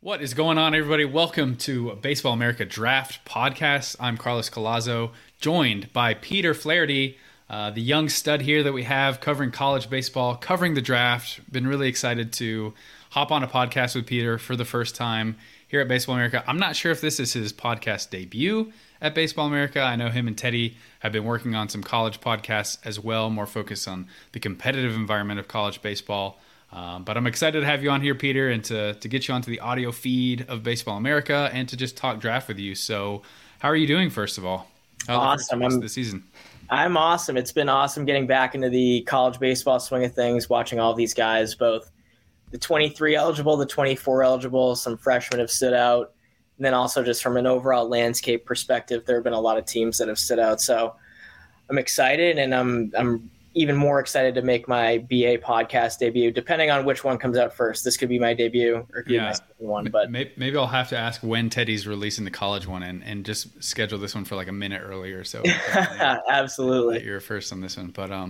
What is going on, everybody? Welcome to Baseball America Draft Podcast. I'm Carlos Collazo, joined by Peter Flaherty, the young stud here that we have covering college baseball, covering the draft. Been really excited to hop on a podcast with Peter for the first time here at Baseball America. I'm not sure if this is his podcast debut at Baseball America. I know him and Teddy have been working on some college podcasts as well, more focused on the competitive environment of college baseball. But I'm excited to have you on here, Peter, and to get you onto the audio feed of Baseball America and to just talk draft with you. So how are you doing, first of all? Awesome. The season? I'm awesome. It's been awesome getting back into the college baseball swing of things, watching all these guys, both the 23 eligible, the 24 eligible, some freshmen have stood out. And then also just from an overall landscape perspective, there have been a lot of teams that have stood out. So I'm excited, and I'm even more excited to make my BA podcast debut, depending on which one comes out first. This could be my debut or could be my second one. But maybe I'll have to ask when Teddy's releasing the college one and just schedule this one for like a minute earlier. So absolutely, you're first on this one.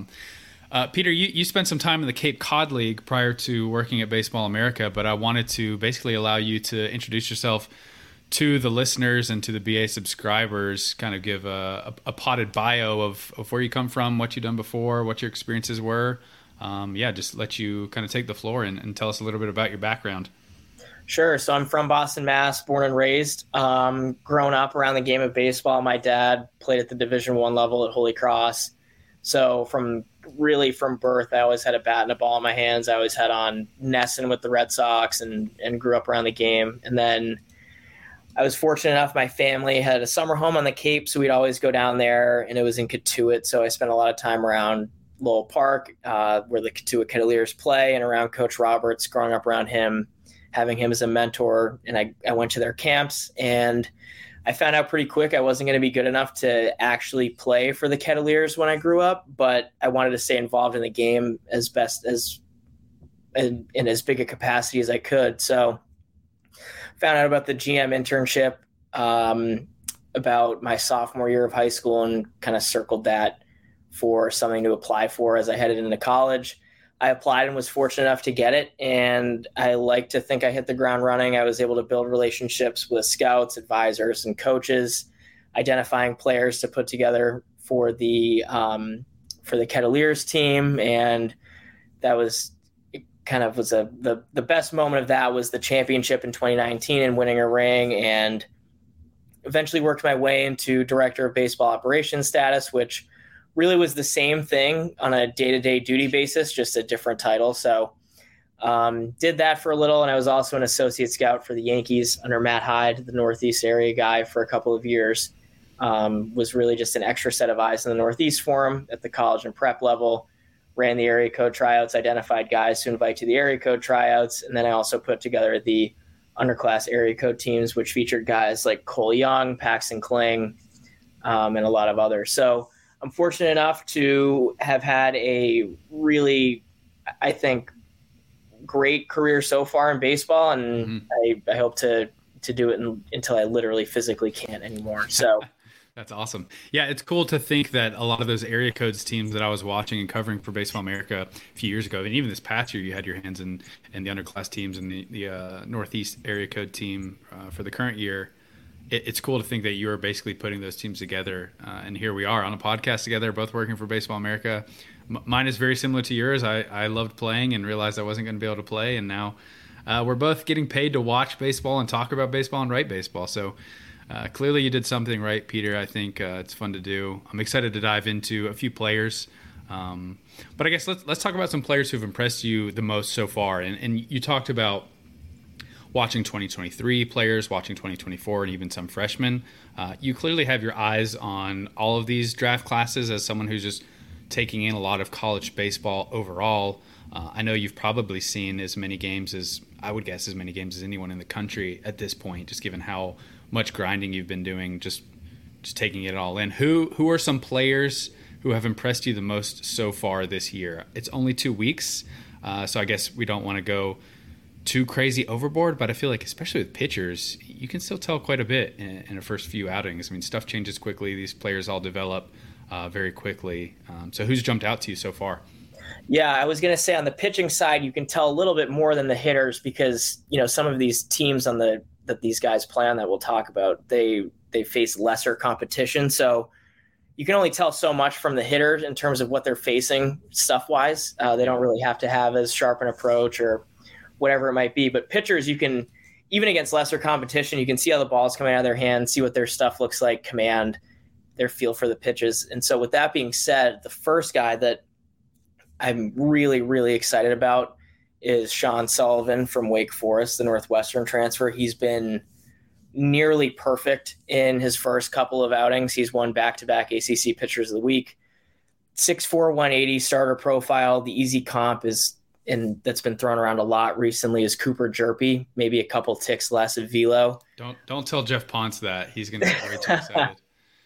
But Peter, you spent some time in the Cape Cod League prior to working at Baseball America, but I wanted to basically allow you to introduce yourself to the listeners and to the BA subscribers, kind of give a potted bio of where you come from, what you've done before, what your experiences were. Just let you kind of take the floor and tell us a little bit about your background. Sure. So I'm from Boston, Mass, born and raised. Grown up around the game of baseball. My dad played at the Division I level at Holy Cross. So from birth, I always had a bat and a ball in my hands. I always had on Nesson with the Red Sox and grew up around the game. And then I was fortunate enough, my family had a summer home on the Cape, so we'd always go down there, and it was in Cotuit, so I spent a lot of time around Lowell Park, where the Cotuit Cavaliers play, and around Coach Roberts, growing up around him, having him as a mentor, and I went to their camps, and I found out pretty quick I wasn't going to be good enough to actually play for the Cavaliers when I grew up, but I wanted to stay involved in the game as best as in as big a capacity as I could, so found out about the GM internship about my sophomore year of high school and kind of circled that for something to apply for as I headed into college. I applied and was fortunate enough to get it, and I like to think I hit the ground running. I was able to build relationships with scouts, advisors, and coaches, identifying players to put together for the Cavaliers team, and that was the best moment of that was the championship in 2019 and winning a ring, and eventually worked my way into director of baseball operations status, which really was the same thing on a day-to-day duty basis, just a different title. So did that for a little, and I was also an associate scout for the Yankees under Matt Hyde, the Northeast area guy, for a couple of years. Was really just an extra set of eyes in the Northeast for him at the college and prep level. Ran the area code tryouts, identified guys to invite to the area code tryouts, and then I also put together the underclass area code teams, which featured guys like Cole Young, Paxton Kling, and a lot of others. So I'm fortunate enough to have had a really, I think, great career so far in baseball, and I hope to do it until I literally physically can't anymore. So. That's awesome. Yeah, it's cool to think that a lot of those area codes teams that I was watching and covering for Baseball America a few years ago, and even this past year, you had your hands in the underclass teams and the Northeast area code team for the current year. It's cool to think that you are basically putting those teams together, and here we are on a podcast together, both working for Baseball America. Mine is very similar to yours. I loved playing and realized I wasn't going to be able to play, and now we're both getting paid to watch baseball and talk about baseball and write baseball. So clearly you did something right, Peter. I think it's fun to do. I'm excited to dive into a few players. But I guess let's talk about some players who've impressed you the most so far. And you talked about watching 2023 players, watching 2024, and even some freshmen. You clearly have your eyes on all of these draft classes as someone who's just taking in a lot of college baseball overall. I know you've probably seen as many games as anyone in the country at this point, just given how much grinding you've been doing, just taking it all in. Who are some players who have impressed you the most so far this year? It's only 2 weeks, so I guess we don't want to go too crazy overboard, but I feel like especially with pitchers, you can still tell quite a bit in the first few outings. I mean, stuff changes quickly. These players all develop very quickly. So who's jumped out to you so far? Yeah, I was going to say on the pitching side, you can tell a little bit more than the hitters because, some of these teams that these guys play on that we'll talk about, they face lesser competition. So you can only tell so much from the hitters in terms of what they're facing stuff wise. They don't really have to have as sharp an approach or whatever it might be. But pitchers, you can, even against lesser competition, you can see how the ball's coming out of their hands, see what their stuff looks like, command their feel for the pitches. And so with that being said, the first guy that I'm really, really excited about is Sean Sullivan from Wake Forest, the Northwestern transfer. He's been nearly perfect in his first couple of outings. He's won back-to-back ACC Pitchers of the Week. 6'4", 180 starter profile. The easy comp is, and that's been thrown around a lot recently, is Cooper Jerpy, maybe a couple ticks less of velo. Don't tell Jeff Ponce that. He's going to get way too excited.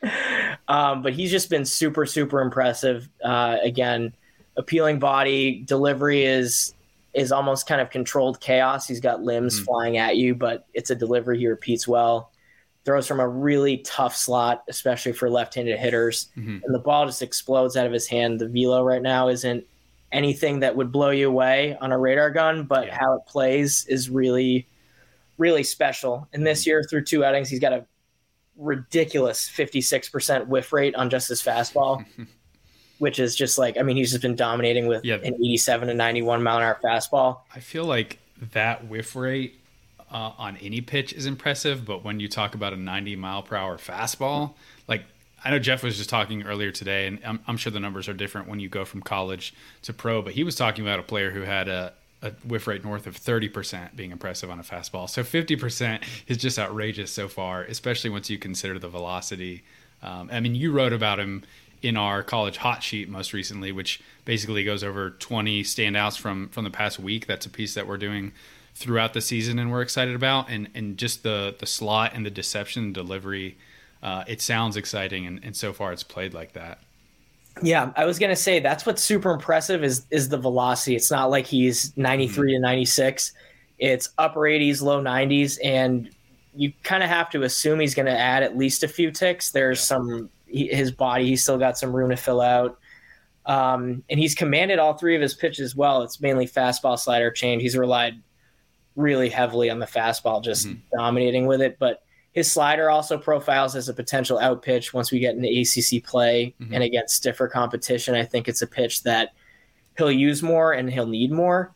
But he's just been super, super impressive. Again, appealing body, delivery is almost kind of controlled chaos. He's got limbs flying at you, but it's a delivery he repeats well. Throws from a really tough slot, especially for left-handed hitters. And the ball just explodes out of his hand. The velo right now isn't anything that would blow you away on a radar gun, but how it plays is really, really special. And this year, through 2 outings, he's got a ridiculous 56% whiff rate on just his fastball. Which is just he's just been dominating with an 87 to 91 mile an hour fastball. I feel like that whiff rate on any pitch is impressive, but when you talk about a 90 mile per hour fastball, I know Jeff was just talking earlier today, and I'm sure the numbers are different when you go from college to pro, but he was talking about a player who had a whiff rate north of 30% being impressive on a fastball. So 50% is just outrageous so far, especially once you consider the velocity. You wrote about him in our college hot sheet most recently, which basically goes over 20 standouts from the past week. That's a piece that we're doing throughout the season and we're excited about. And just the slot and the deception and delivery, it sounds exciting. And so far it's played like that. Yeah, I was going to say that's what's super impressive is the velocity. It's not like he's 93 to 96. It's upper 80s, low 90s. And you kind of have to assume he's going to add at least a few ticks. There's his body, he's still got some room to fill out. And he's commanded all 3 of his pitches well. It's mainly fastball, slider, change. He's relied really heavily on the fastball, just dominating with it. But his slider also profiles as a potential out pitch once we get into ACC play and against stiffer competition. I think it's a pitch that he'll use more and he'll need more.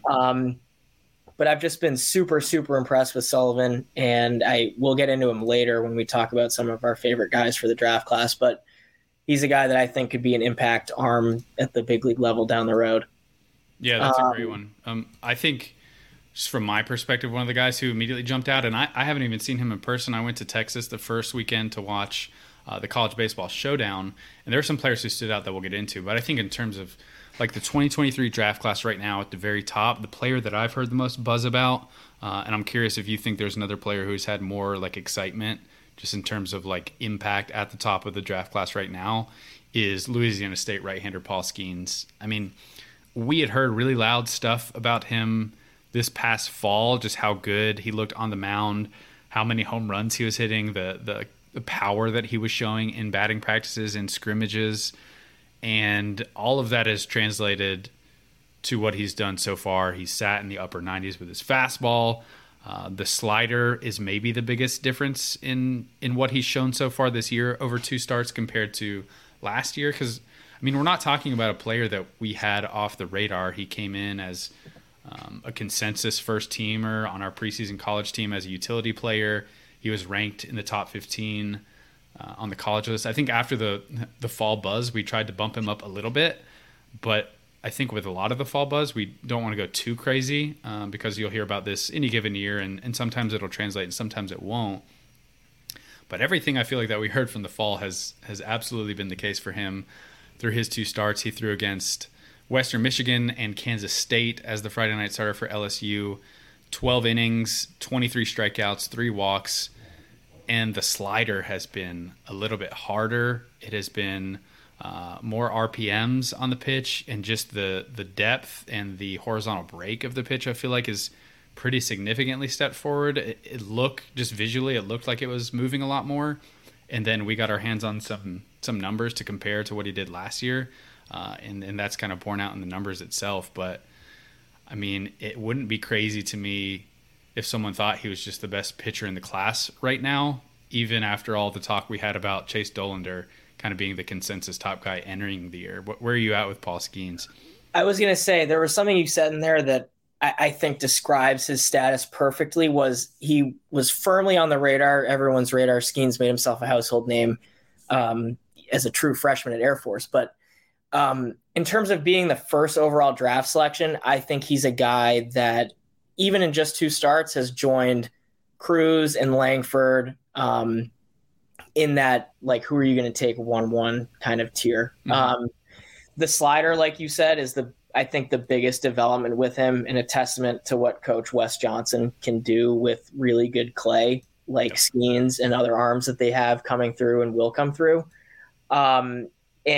But I've just been super, super impressed with Sullivan, and we'll get into him later when we talk about some of our favorite guys for the draft class. But he's a guy that I think could be an impact arm at the big league level down the road. Yeah, that's a great one. I think, just from my perspective, one of the guys who immediately jumped out, and I haven't even seen him in person. I went to Texas the first weekend to watch the College Baseball Showdown, and there are some players who stood out that we'll get into. But I think in terms of the 2023 draft class right now at the very top, the player that I've heard the most buzz about, and I'm curious if you think there's another player who's had more excitement just in terms of impact at the top of the draft class right now, is Louisiana State right-hander Paul Skeens. We had heard really loud stuff about him this past fall, just how good he looked on the mound, how many home runs he was hitting, the power that he was showing in batting practices and scrimmages. And all of that has translated to what he's done so far. He's sat in the upper 90s with his fastball. The slider is maybe the biggest difference in what he's shown so far this year over 2 starts compared to last year. Because, we're not talking about a player that we had off the radar. He came in as a consensus first teamer on our preseason college team as a utility player. He was ranked in the top 15 on the college list. I think after the fall buzz, we tried to bump him up a little bit, but I think with a lot of the fall buzz, we don't want to go too crazy because you'll hear about this any given year, and sometimes it'll translate and sometimes it won't. But everything I feel like that we heard from the fall has absolutely been the case for him through his 2 starts. He threw against Western Michigan and Kansas State as the Friday night starter for LSU. 12 innings, 23 strikeouts, 3 walks. And the slider has been a little bit harder. It has been more RPMs on the pitch, and just the depth and the horizontal break of the pitch, I feel like, is pretty significantly stepped forward. It looked, just visually, it looked like it was moving a lot more. And then we got our hands on some numbers to compare to what he did last year. and that's kind of borne out in the numbers itself. But I mean, it wouldn't be crazy to me if someone thought he was just the best pitcher in the class right now, even after all the talk we had about Chase Dollander kind of being the consensus top guy entering the year. Where are you at with Paul Skeens? I was going to say there was something you said in there that I think describes his status perfectly. Was he was firmly on the radar, everyone's radar. Skeens made himself a household name as a true freshman at Air Force. But in terms of being the first overall draft selection, I think he's a guy that even in just 2 starts has joined Cruz and Langford in that, like, who are you going to take 1-1 kind of tier. Mm-hmm. The slider, like you said, is I think the biggest development with him, and a testament to what Coach Wes Johnson can do with really good clay, like Skeens and other arms that they have coming through and will come through. And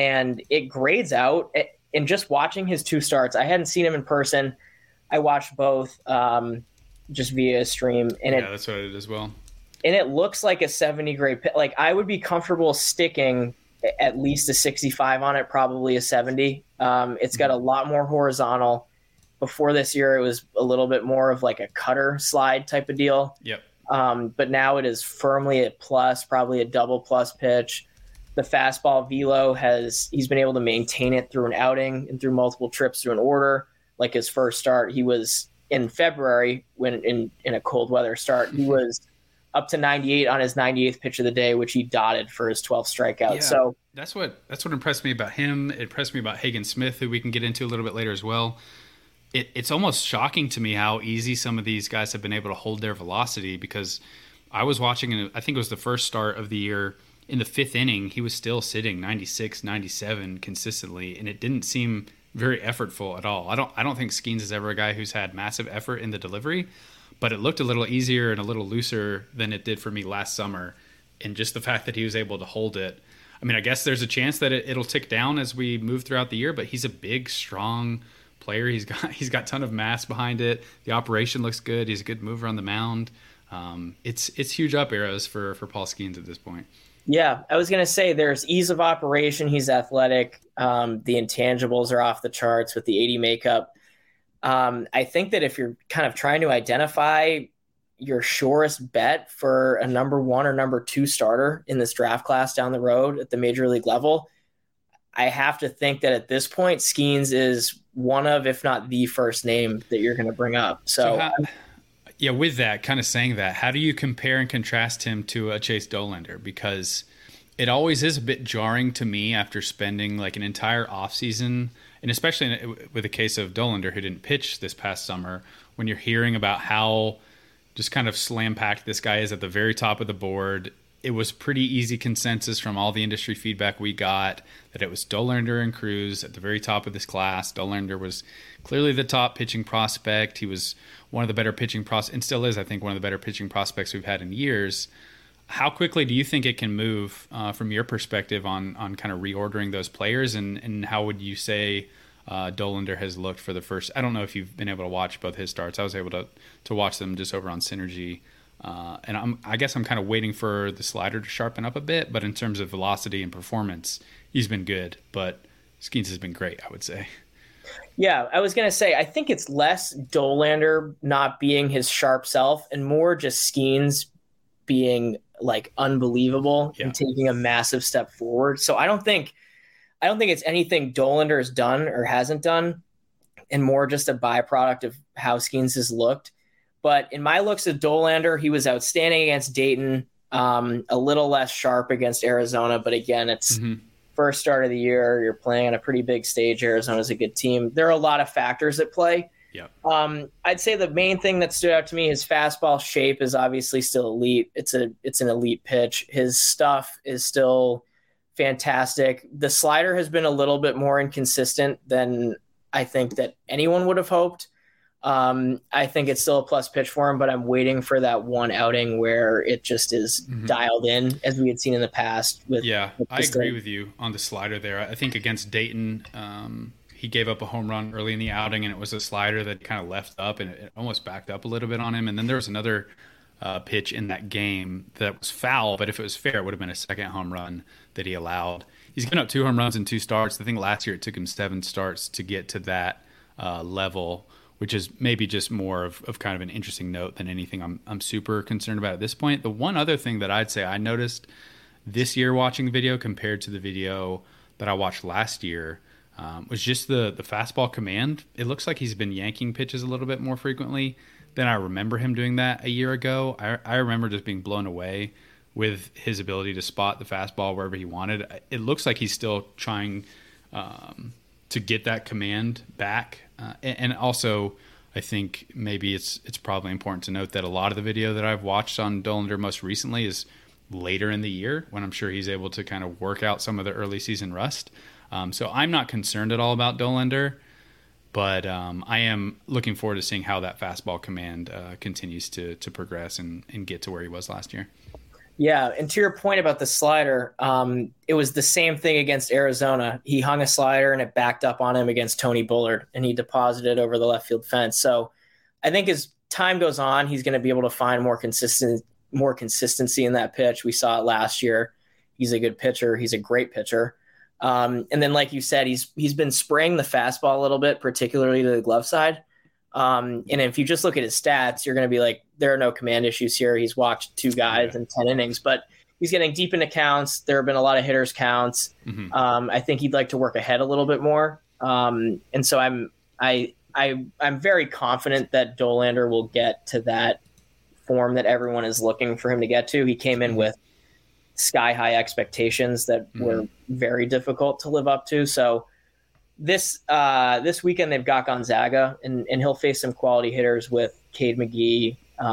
it grades out. And just watching his 2 starts, I hadn't seen him in person. I watched both just via stream. And that's what I did as well. And it looks like a 70 grade pitch. Like, I would be comfortable sticking at least a 65 on it, probably a 70. It's got a lot more horizontal. Before this year, it was a little bit more of like a cutter slide type of deal. Yep. But now it is firmly at plus, probably a double plus pitch. The fastball velo he's been able to maintain it through an outing and through multiple trips through an order. Like his first start, he was in February when in a cold weather start, he was up to 98 on his 98th pitch of the day, which he dotted for his 12th strikeout. Yeah, so that's what impressed me about him. It impressed me about Hagen Smith, who we can get into a little bit later as well. It's almost shocking to me how easy some of these guys have been able to hold their velocity, because I was watching, and I think it was the first start of the year, in the 5th inning, he was still sitting 96, 97 consistently, and it didn't seem very effortful at all. I don't think Skeens is ever a guy who's had massive effort in the delivery, but it looked a little easier and a little looser than it did for me last summer. And just the fact that he was able to hold it. I mean, I guess there's a chance that it'll tick down as we move throughout the year, but he's a big, strong player. He's got a ton of mass behind it. The operation looks good. He's a good mover on the mound. It's huge up arrows for Paul Skeens at this point. Yeah, I was going to say there's ease of operation. He's athletic. The intangibles are off the charts with the 80 makeup. I think that if you're kind of trying to identify your surest bet for a number 1 or number 2 starter in this draft class down the road at the major league level, I have to think that at this point, Skeens is one of, if not the first name that you're going to bring up. With that, kind of saying that, how do you compare and contrast him to a Chase Dollander? Because it always is a bit jarring to me after spending like an entire offseason, and especially with the case of Dollander, who didn't pitch this past summer, when you're hearing about how just kind of slam-packed this guy is at the very top of the board. It was pretty easy consensus from all the industry feedback we got that it was Dollander and Cruz at the very top of this class. Dollander was clearly the top pitching prospect. He was one of the better pitching and still is, I think, one of the better pitching prospects we've had in years. How quickly do you think it can move from your perspective on kind of reordering those players, and how would you say Dollander has looked for the first? I don't know if you've been able to watch both his starts. I was able to watch them just over on Synergy. And I guess I'm kind of waiting for the slider to sharpen up a bit, but in terms of velocity and performance, he's been good. But Skeens has been great, I would say. Yeah, I was going to say, I think it's less Dollander not being his sharp self and more just Skeens being like unbelievable and taking a massive step forward. So I don't think it's anything Dollander has done or hasn't done, and more just a byproduct of how Skeens has looked. But in my looks at Dollander, he was outstanding against Dayton, a little less sharp against Arizona. But again, it's first start of the year. You're playing on a pretty big stage. Arizona's a good team. There are a lot of factors at play. Yeah. I'd say the main thing that stood out to me, his fastball shape is obviously still elite. It's an elite pitch. His stuff is still fantastic. The slider has been a little bit more inconsistent than I think that anyone would have hoped. I think it's still a plus pitch for him, but I'm waiting for that one outing where it just is dialed in, as we had seen in the past. I agree with you on the slider there. I think against Dayton, he gave up a home run early in the outing, and it was a slider that kind of left up, and it almost backed up a little bit on him. And then there was another pitch in that game that was foul, but if it was fair, it would have been a second home run that he allowed. he's given up 2 home runs in 2 starts. I think last year it took him 7 starts to get to that level, which is maybe just more of kind of an interesting note than anything I'm super concerned about at this point. The one other thing that I'd say I noticed this year watching the video compared to the video that I watched last year was just the fastball command. It looks like he's been yanking pitches a little bit more frequently than I remember him doing that a year ago. I remember just being blown away with his ability to spot the fastball wherever he wanted. It looks like he's still trying to get that command back. And also, I think maybe it's probably important to note that a lot of the video that I've watched on Dollander most recently is later in the year when I'm sure he's able to kind of work out some of the early season rust. So I'm not concerned at all about Dollander, but I am looking forward to seeing how that fastball command continues to progress and get to where he was last year. Yeah, and to your point about the slider, it was the same thing against Arizona. He hung a slider and it backed up on him against Tony Bullard, and he deposited over the left field fence. So I think as time goes on, he's going to be able to find more consistency in that pitch. We saw it last year. He's a good pitcher. He's a great pitcher. And then, like you said, he's been spraying the fastball a little bit, particularly to the glove side. And if you just look at his stats, you're going to be like, there are no command issues here. He's walked 2 guys in 10 innings, but he's getting deep into counts. There have been a lot of hitters counts. Mm-hmm. I think he'd like to work ahead a little bit more. And so I'm very confident that Dollander will get to that form that everyone is looking for him to get to. He came in with sky high expectations that were very difficult to live up to. So this weekend they've got Gonzaga, and he'll face some quality hitters with Cade McGee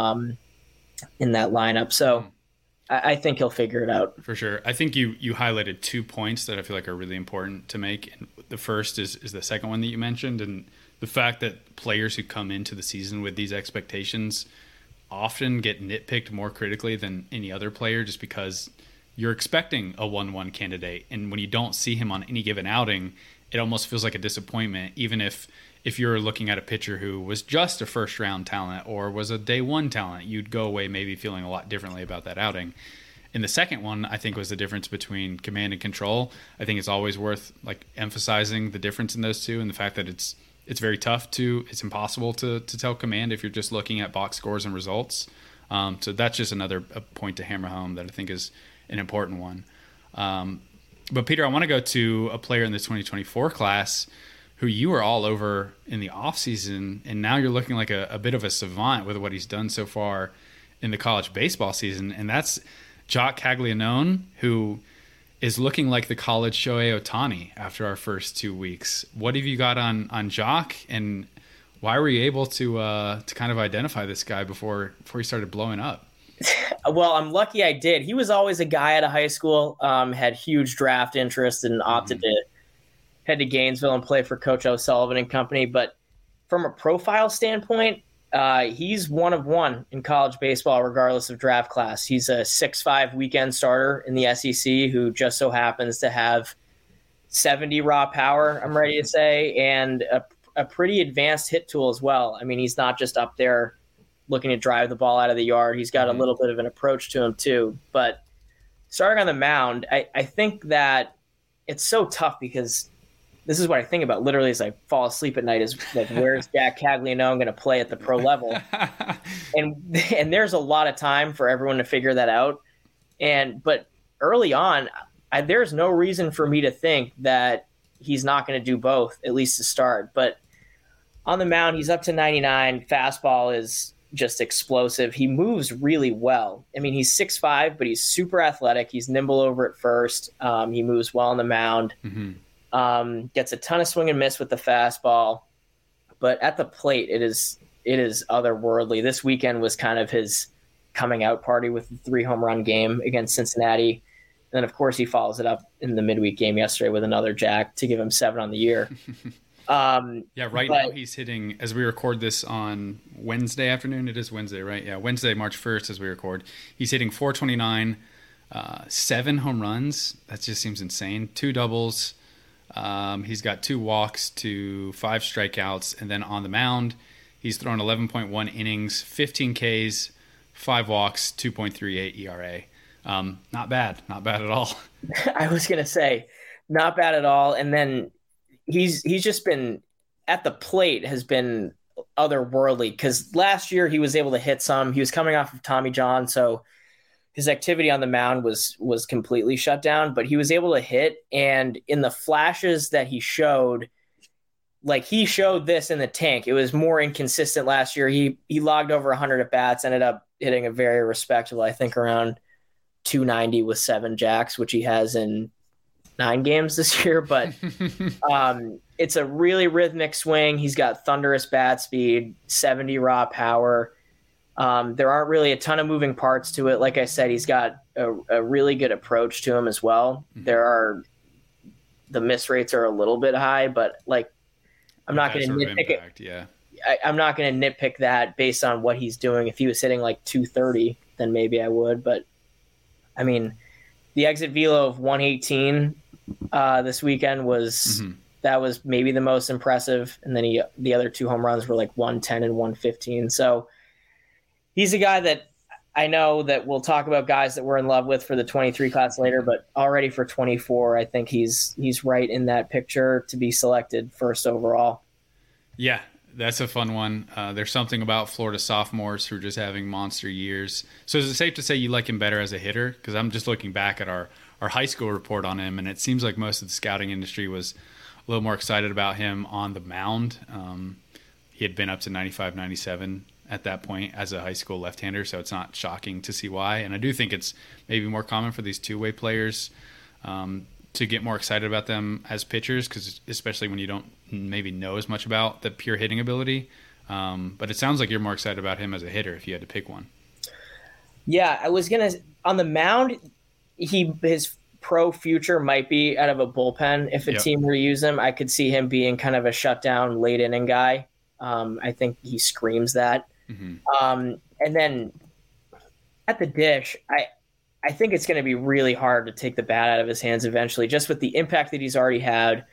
in that lineup. So I think he'll figure it out. For sure. I think you highlighted 2 points that I feel like are really important to make. And the first is the second one that you mentioned, and the fact that players who come into the season with these expectations often get nitpicked more critically than any other player, just because you're expecting a 1-1 candidate. And when you don't see him on any given outing, it almost feels like a disappointment, even if you're looking at a pitcher who was just a first round talent or was a day 1 talent, you'd go away maybe feeling a lot differently about that outing. And the second one, I think, was the difference between command and control. I think it's always worth emphasizing the difference in those two, and the fact that it's very tough it's impossible to tell command if you're just looking at box scores and results. So that's just another point to hammer home that I think is an important one. But Peter, I want to go to a player in the 2024 class who you were all over in the offseason, and now you're looking like a bit of a savant with what he's done so far in the college baseball season, and that's Joc Caglianone, who is looking like the college Shohei Ohtani after our first 2 weeks. What have you got on Joc, and why were you able to kind of identify this guy before he started blowing up? Well, I'm lucky I did. He was always a guy out of high school, had huge draft interest and opted to head to Gainesville and play for Coach O'Sullivan and company. But from a profile standpoint, he's one of one in college baseball, regardless of draft class. He's a 6'5" weekend starter in the SEC who just so happens to have 70 raw power, I'm ready to say, and a pretty advanced hit tool as well. I mean, he's not just up there looking to drive the ball out of the yard. He's got a little bit of an approach to him too. But starting on the mound, I think that it's so tough because this is what I think about literally as I fall asleep at night is like, where's Joc Caglianone going to play at the pro level? And there's a lot of time for everyone to figure that out. But early on, there's no reason for me to think that he's not going to do both, at least to start. But on the mound, he's up to 99. Fastball is just explosive. He moves really well. I mean, he's 6'5", but he's super athletic. He's nimble over at first. He moves well on the mound. Gets a ton of swing and miss with the fastball. But at the plate, it is otherworldly. This weekend was kind of his coming out party with the 3 home run game against Cincinnati. And then, of course, he follows it up in the midweek game yesterday with another jack to give him 7 on the year. Now he's hitting, as we record this on Wednesday afternoon, it is Wednesday, right? Yeah, Wednesday, March 1st as we record. He's hitting .429, 7 home runs. That just seems insane. 2 doubles. He's got 2 walks to 5 strikeouts. And then on the mound, he's thrown 11.1 innings, 15 Ks, 5 walks, 2.38 ERA. Not bad at all. I was going to say, Not bad at all. And then he's just been at the plate has been otherworldly because last year he was able to hit some. He was coming off of Tommy John, so his activity on the mound was completely shut down, but he was able to hit. And in the flashes that he showed, like he showed this in the tank. It was more inconsistent last year. He logged over 100 at bats, ended up hitting a very respectable, I think around 290 with 7 jacks, which he has in 9 games this year. But it's a really rhythmic swing. He's got thunderous bat speed, 70 raw power. There aren't really a ton of moving parts to it. Like I said, he's got a really good approach to him as well. The miss rates are a little bit high, but like I'm not going to nitpick it. Yeah. I'm not going to nitpick that based on what he's doing. If he was hitting like 230, then maybe I would. But I mean, the exit velo of 118 this weekend was that was maybe the most impressive. And then the other 2 home runs were like 110 and 115. So he's a guy that I know that we'll talk about guys that we're in love with for the 23 class later, but already for 24, I think he's right in that picture to be selected first overall. Yeah, that's a fun one. There's something about Florida sophomores who are just having monster years. So is it safe to say you like him better as a hitter? Because I'm just looking back at our high school report on him, and it seems like most of the scouting industry was a little more excited about him on the mound. He had been up to 95, 97 at that point as a high school left-hander, so it's not shocking to see why. And I do think it's maybe more common for these two-way players to get more excited about them as pitchers, because especially when you don't maybe know as much about the pure hitting ability. But it sounds like you're more excited about him as a hitter if you had to pick one. Yeah, I was going to – on the mound, his pro future might be out of a bullpen. If a team were to use him, I could see him being kind of a shutdown late-inning guy. I think he screams that. And then at the dish, I think it's going to be really hard to take the bat out of his hands eventually, just with the impact that he's already had,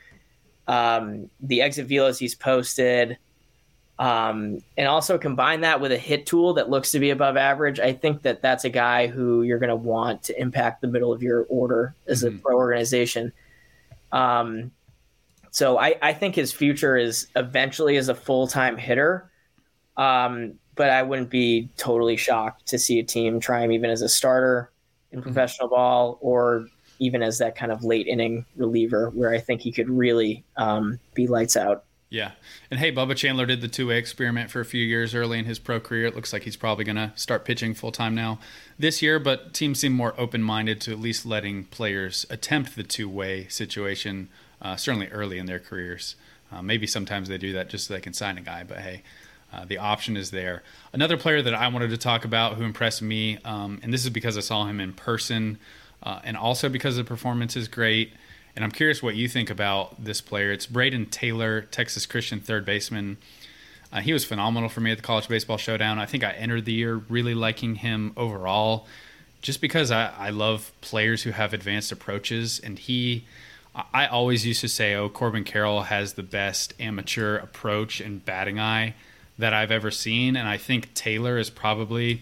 the exit velos he's posted, and also combine that with a hit tool that looks to be above average. I think that that's a guy who you're going to want to impact the middle of your order as a pro organization. So I think his future is eventually as a full-time hitter. But I wouldn't be totally shocked to see a team try him even as a starter in professional ball, or even as that kind of late inning reliever where I think he could really be lights out. Yeah. And hey, Bubba Chandler did the two-way experiment for a few years early in his pro career. It looks like he's probably going to start pitching full-time now this year, but teams seem more open-minded to at least letting players attempt the two-way situation, certainly early in their careers. Maybe sometimes they do that just so they can sign a guy, but hey, the option is there. Another player that I wanted to talk about who impressed me, and this is because I saw him in person, and also because the performance is great, and I'm curious what you think about this player. It's Brayden Taylor, Texas Christian third baseman. He was phenomenal for me at the College Baseball Showdown. I think I entered the year really liking him overall, just because I love players who have advanced approaches, and I always used to say, Corbin Carroll has the best amateur approach and batting eye that I've ever seen, and I think Taylor is probably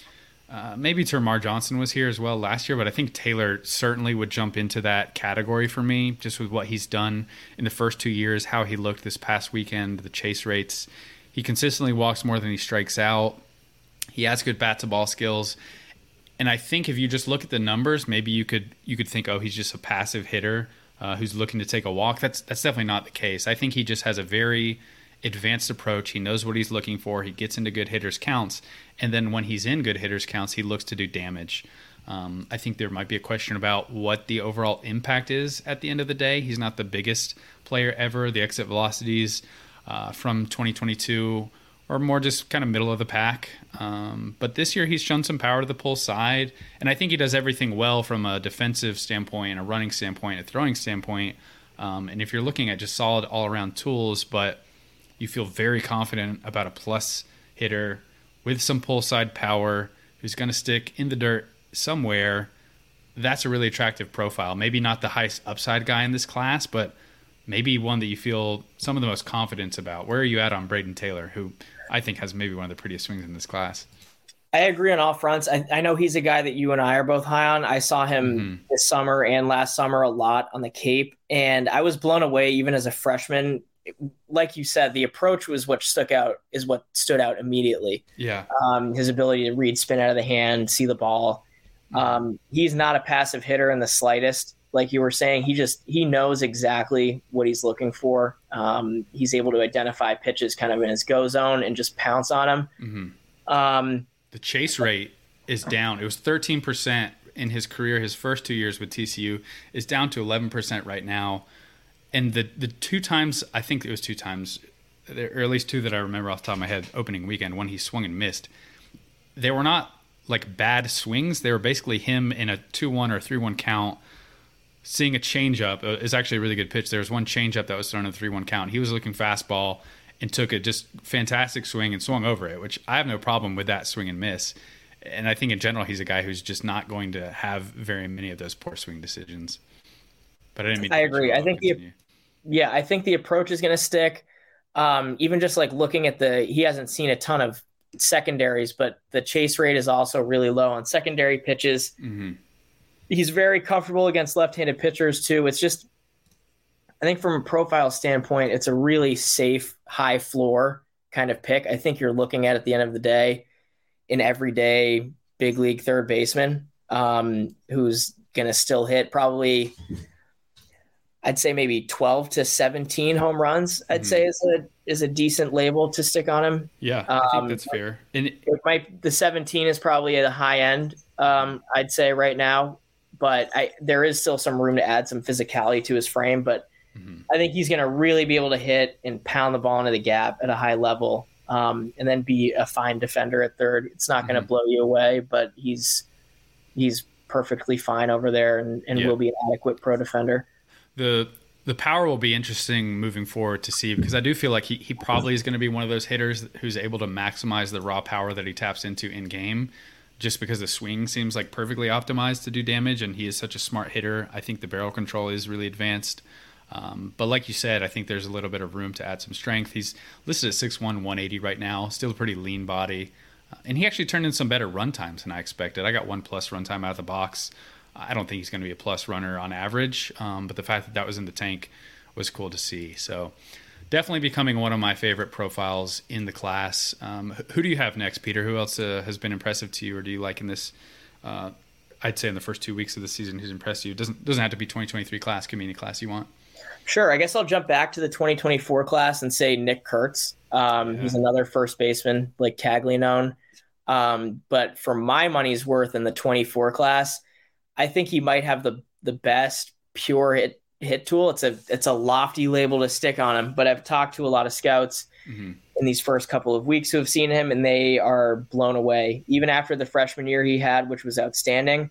maybe Termarr Johnson was here as well last year, but I think Taylor certainly would jump into that category for me, just with what he's done in the first 2 years, how he looked this past weekend, the chase rates. He consistently walks more than he strikes out. He has good bat-to-ball skills, and I think if you just look at the numbers, maybe you could think, he's just a passive hitter who's looking to take a walk. That's definitely not the case. I think he just has a very advanced approach. He knows what he's looking for. He gets into good hitters counts, and then when he's in good hitters counts, he looks to do damage. I think there might be a question about what the overall impact is at the end of the day. He's not the biggest player ever. The exit velocities from 2022 are more just kind of middle of the pack. But this year he's shown some power to the pull side, and I think he does everything well from a defensive standpoint, a running standpoint, a throwing standpoint. And if you're looking at just solid all-around tools, but you feel very confident about a plus hitter with some pull side power who's going to stick in the dirt somewhere, that's a really attractive profile. Maybe not the highest upside guy in this class, but maybe one that you feel some of the most confidence about. Where are you at on Brayden Taylor, who I think has maybe one of the prettiest swings in this class? I agree on all fronts. I know he's a guy that you and I are both high on. I saw him this summer and last summer a lot on the Cape, and I was blown away even as a freshman. Like you said, the approach was what stood out immediately. Yeah. His ability to read spin out of the hand, see the ball. He's not a passive hitter in the slightest. Like you were saying, he knows exactly what he's looking for. He's able to identify pitches kind of in his go zone and just pounce on them. The chase rate is down. It was 13% in his career. His first 2 years with TCU is down to 11% right now. And the two times, I think it was two times, or at least two that I remember off the top of my head, opening weekend, when he swung and missed, they were not like bad swings. They were basically him in a 2-1 or 3-1 count, seeing a changeup. It's actually a really good pitch. There was one changeup that was thrown in a 3-1 count. He was looking fastball and took a just fantastic swing and swung over it, which I have no problem with that swing and miss. And I think in general, he's a guy who's just not going to have very many of those poor swing decisions. But I didn't mean to agree. I think I think the approach is going to stick. Even just like looking at he hasn't seen a ton of secondaries, but the chase rate is also really low on secondary pitches. He's very comfortable against left-handed pitchers too. It's just, I think from a profile standpoint, it's a really safe, high floor kind of pick. I think you're looking at the end of the day, an everyday big league third baseman who's going to still hit probably, I'd say maybe 12 to 17 home runs, I'd say is a decent label to stick on him. Yeah, I think that's fair. And the 17 is probably at the high end, I'd say right now, but there is still some room to add some physicality to his frame, but I think he's going to really be able to hit and pound the ball into the gap at a high level, and then be a fine defender at third. It's not going to blow you away, but he's perfectly fine over there and will be an adequate pro defender. The power will be interesting moving forward to see, because I do feel like he probably is going to be one of those hitters who's able to maximize the raw power that he taps into in game, just because the swing seems like perfectly optimized to do damage, and he is such a smart hitter. I think the barrel control is really advanced. But like you said, I think there's a little bit of room to add some strength. He's listed at 6'1", 180 right now, still a pretty lean body. And he actually turned in some better run times than I expected. I got 1+ run time out of the box. I don't think he's going to be a plus runner on average, but the fact that was in the tank was cool to see. So definitely becoming one of my favorite profiles in the class. Who do you have next, Peter? Who else has been impressive to you, or do you like in this, I'd say in the first 2 weeks of the season, who's impressed you? Doesn't have to be 2023 class, can be any class you want. Sure. I guess I'll jump back to the 2024 class and say Nick Kurtz. He's another first baseman like Caglianone. But for my money's worth in the 24 class, I think he might have the best pure hit tool. It's a lofty label to stick on him, but I've talked to a lot of scouts in these first couple of weeks who have seen him, and they are blown away. Even after the freshman year he had, which was outstanding,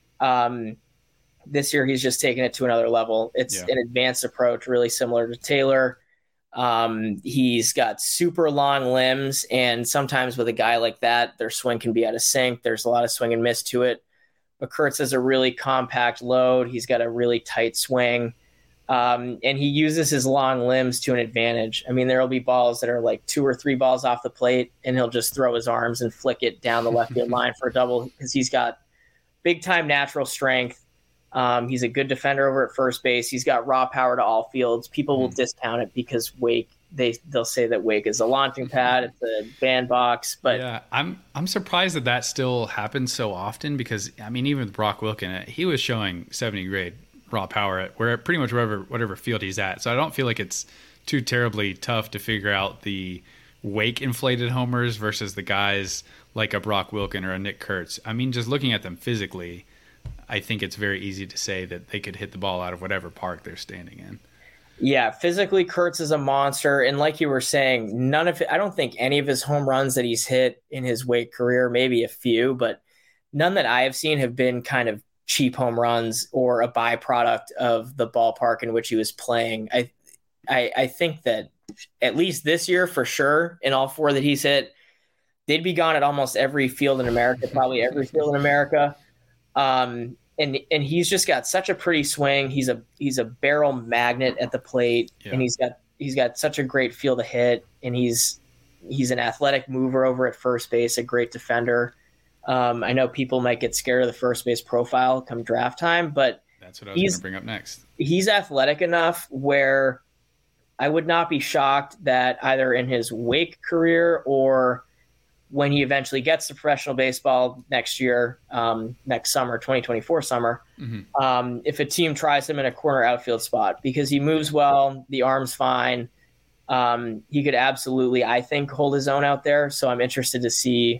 this year he's just taken it to another level. It's an advanced approach, really similar to Taylor. He's got super long limbs, and sometimes with a guy like that, their swing can be out of sync. There's a lot of swing and miss to it. But Kurtz has a really compact load. He's got a really tight swing. And he uses his long limbs to an advantage. I mean, there will be balls that are like 2 or 3 balls off the plate, and he'll just throw his arms and flick it down the left field line for a double, because he's got big-time natural strength. He's a good defender over at first base. He's got raw power to all fields. People will discount it because Wake, they'll say that Wake is a launching pad, it's a bandbox. But yeah, I'm surprised that still happens so often, because I mean, even with Brock Wilken, he was showing 70 grade raw power at pretty much whatever field he's at. So I don't feel like it's too terribly tough to figure out the Wake inflated homers versus the guys like a Brock Wilken or a Nick Kurtz. I mean, just looking at them physically, I think it's very easy to say that they could hit the ball out of whatever park they're standing in. Yeah, physically, Kurtz is a monster. And like you were saying, I don't think any of his home runs that he's hit in his Wake career, maybe a few, but none that I have seen have been kind of cheap home runs or a byproduct of the ballpark in which he was playing. I think that at least this year, for sure, in all 4 that he's hit, they'd be gone at almost every field in America, probably every field in America. And he's just got such a pretty swing. He's a barrel magnet at the plate, and he's got such a great feel to hit, and he's an athletic mover over at first base, a great defender. I know people might get scared of the first base profile come draft time, but That's what I was going to bring up next. He's athletic enough where I would not be shocked that either in his Wake career or when he eventually gets to professional baseball next year, next summer, 2024 summer, if a team tries him in a corner outfield spot, because he moves well, the arm's fine. He could absolutely, I think, hold his own out there. So I'm interested to see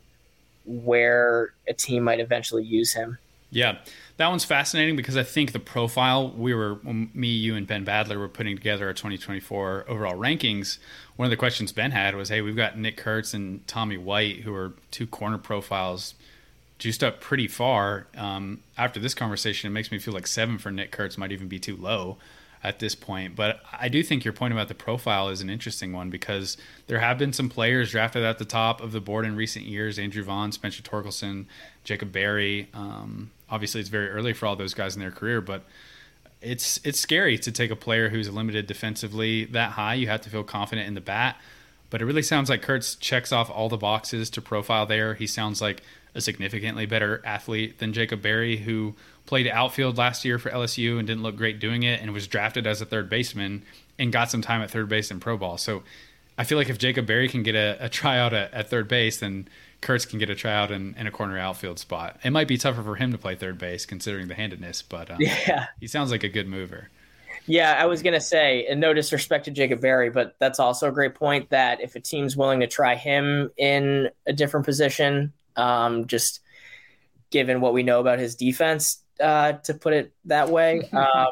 where a team might eventually use him. Yeah, that one's fascinating because I think the profile me, you, and Ben Badler were putting together our 2024 overall rankings. One of the questions Ben had was, hey, we've got Nick Kurtz and Tommy White, who are two corner profiles juiced up pretty far. After this conversation, it makes me feel like 7 for Nick Kurtz might even be too low at this point. But I do think your point about the profile is an interesting one because there have been some players drafted at the top of the board in recent years: Andrew Vaughn, Spencer Torkelson, Jacob Berry. Obviously, it's very early for all those guys in their career, but it's scary to take a player who's limited defensively that high. You have to feel confident in the bat. But it really sounds like Kurtz checks off all the boxes to profile there. He sounds like a significantly better athlete than Jacob Berry, who played outfield last year for LSU and didn't look great doing it, and was drafted as a third baseman and got some time at third base in pro ball. So I feel like if Jacob Berry can get a tryout at third base, then Kurtz can get a tryout in a corner outfield spot. It might be tougher for him to play third base considering the handedness, but he sounds like a good mover. Yeah, I was going to say, and no disrespect to Jacob Berry, but that's also a great point that if a team's willing to try him in a different position, just given what we know about his defense, to put it that way,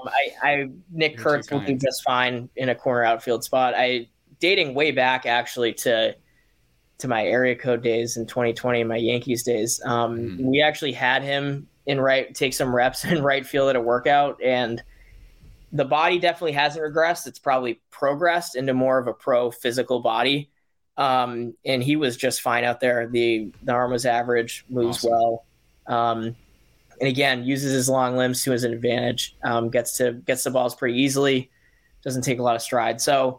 Nick Kurtz will do just fine in a corner outfield spot. Dating way back actually to my area code days in 2020, my Yankees days, we actually had him take some reps in right field at a workout, and the body definitely hasn't regressed. It's probably progressed into more of a pro physical body. And he was just fine out there. The arm was average, moves well. And again, uses his long limbs to his advantage, gets the balls pretty easily, doesn't take a lot of stride. So,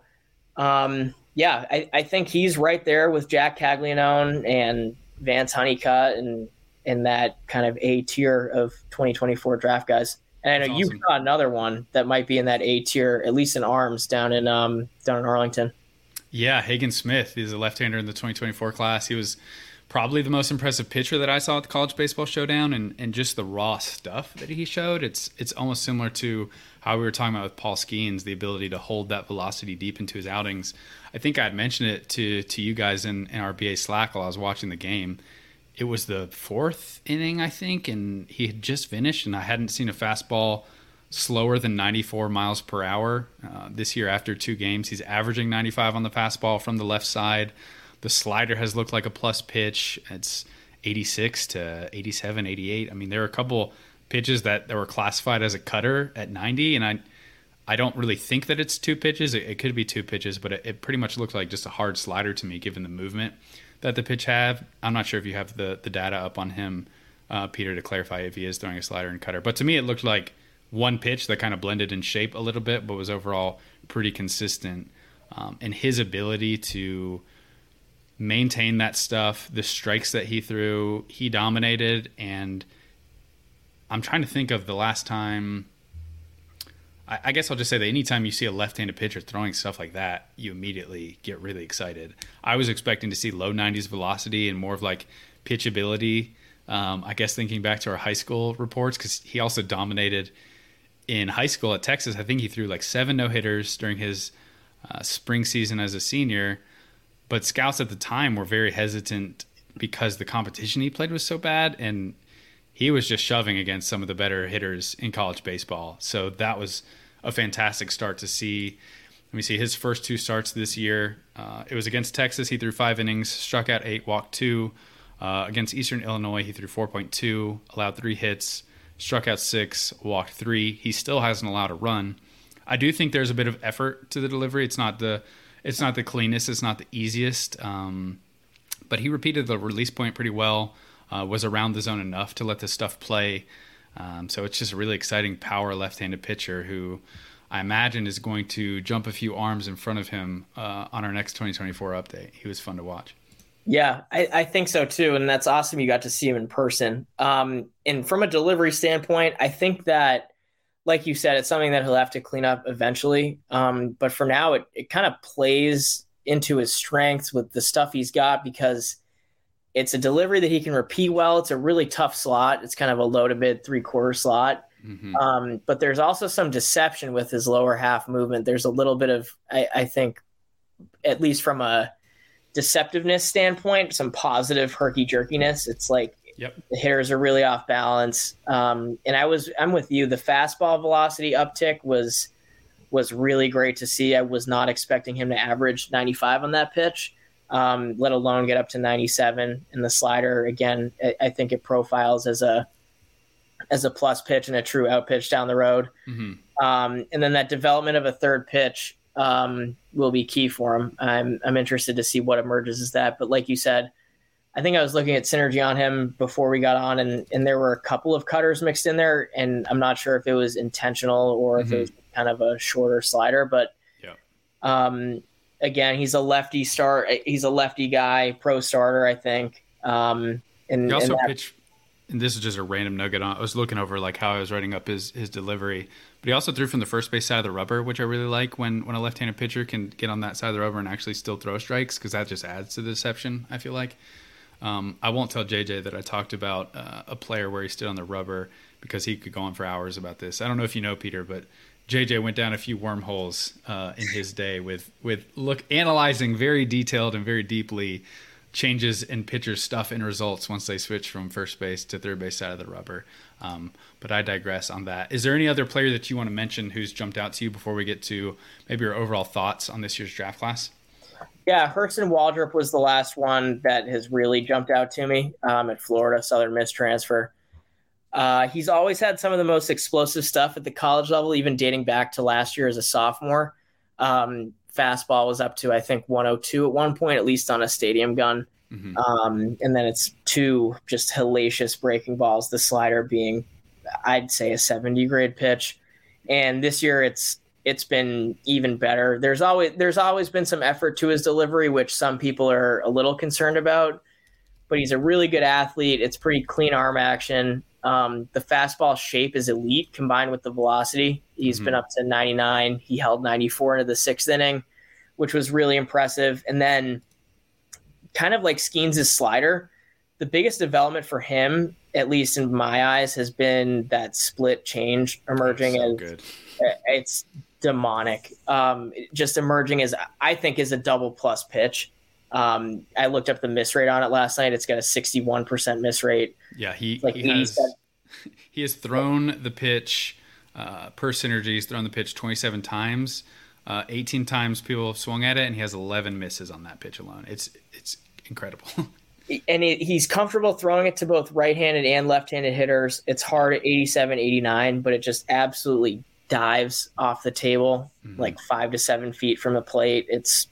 I think he's right there with Jack Caglianone and Vance Honeycutt and that kind of A tier of 2024 draft guys. And I know you've got another one that might be in that A tier, at least in arms, down in Arlington. Yeah, Hagen Smith is a left-hander in the 2024 class. He was probably the most impressive pitcher that I saw at the College Baseball Showdown, and just the raw stuff that he showed. It's almost similar to how we were talking about with Paul Skeens, the ability to hold that velocity deep into his outings. I think I had mentioned it to you guys in our BA Slack while I was watching the game. It was the 4th inning, I think, and he had just finished, and I hadn't seen a fastball slower than 94 miles per hour this year after 2 games. He's averaging 95 on the fastball from the left side. The slider has looked like a plus pitch. It's 86 to 87, 88. I mean, there are a couple pitches that were classified as a cutter at 90, and I don't really think that it's 2 pitches. It could be 2 pitches, but it pretty much looked like just a hard slider to me, given the movement that the pitch had. I'm not sure if you have the data up on him, Peter, to clarify if he is throwing a slider and cutter. But to me, it looked like one pitch that kind of blended in shape a little bit, but was overall pretty consistent. And his ability to maintain that stuff, the strikes that he threw, he dominated. And I'm trying to think of the last time. I guess I'll just say that anytime you see a left-handed pitcher throwing stuff like that, you immediately get really excited. I was expecting to see low 90s velocity and more of like pitchability. I guess thinking back to our high school reports, because he also dominated in high school at Texas. I think he threw like 7 no-hitters during his spring season as a senior. But scouts at the time were very hesitant because the competition he played was so bad, and he was just shoving against some of the better hitters in college baseball. So that was a fantastic start to see. Let me see, his first 2 starts this year. It was against Texas. He threw 5 innings, struck out 8, walked 2. Against Eastern Illinois, he threw 4.2, allowed 3 hits, struck out 6, walked 3. He still hasn't allowed a run. I do think there's a bit of effort to the delivery. It's not the cleanest. It's not the easiest. But he repeated the release point pretty well. Was around the zone enough to let this stuff play. So it's just a really exciting power left-handed pitcher who I imagine is going to jump a few arms in front of him on our next 2024 update. He was fun to watch. Yeah, I think so too. And that's awesome you got to see him in person. And from a delivery standpoint, I think that, like you said, it's something that he'll have to clean up eventually. But for now, it kind of plays into his strengths with the stuff he's got because it's a delivery that he can repeat well. It's a really tough slot. It's kind of a low to mid 3/4 slot. But there's also some deception with his lower half movement. There's a little bit of, I think, at least from a deceptiveness standpoint, some positive herky jerkiness. It's like Yep. the hitters are really off balance. And I'm with you. The fastball velocity uptick was really great to see. I was not expecting him to average 95 on that pitch, let alone get up to 97. And the slider, again, I think it profiles as a plus pitch and a true out pitch down the road. And then that development of a third pitch will be key for him. I'm interested to see what emerges as that. But like you said, I think I was looking at synergy on him before we got on, and there were a couple of cutters mixed in there, and I'm not sure if it was intentional or if it was kind of a shorter slider. But again, he's a lefty guy, pro starter, I think. And he also pitched, and this is just a random nugget on. I was looking over like how I was writing up his delivery, but he also threw from the first base side of the rubber, which I really like when a left-handed pitcher can get on that side of the rubber and actually still throw strikes, because that just adds to the deception, I feel like. I won't tell JJ that I talked about a player where he stood on the rubber, because he could go on for hours about this. I don't know if you know, Peter, but JJ went down a few wormholes in his day with analyzing very detailed and very deeply changes in pitchers' stuff and results once they switch from first base to third base side of the rubber. But I digress on that. Is there any other player that you want to mention who's jumped out to you before we get to maybe your overall thoughts on this year's draft class? Yeah, Hurston Waldrop was the last one that has really jumped out to me at Florida, Southern Miss transfer. He's always had some of the most explosive stuff at the college level, even dating back to last year as a sophomore. Fastball was up to, I think, 102 at one point, at least on a stadium gun. And then it's two just hellacious breaking balls, the slider being, I'd say, a 70 grade pitch. And this year it's been even better. There's always been some effort to his delivery, which some people are a little concerned about, but he's a really good athlete. It's pretty clean arm action. The fastball shape is elite combined with the velocity. He's been up to 99. He held 94 into the sixth inning, which was really impressive. And then kind of like Skeens' slider, the biggest development for him, at least in my eyes, has been that split change emerging. So good. It's demonic. Just emerging as, I think, is a double plus pitch. I looked up the miss rate on it last night. It's got a 61% miss rate. Yeah, he has thrown the pitch per synergy. He's thrown the pitch 27 times. 18 times people have swung at it, and he has 11 misses on that pitch alone. It's incredible. And he's comfortable throwing it to both right-handed and left-handed hitters. It's hard at 87, 89, but it just absolutely dives off the table like 5 to 7 feet from the plate. It's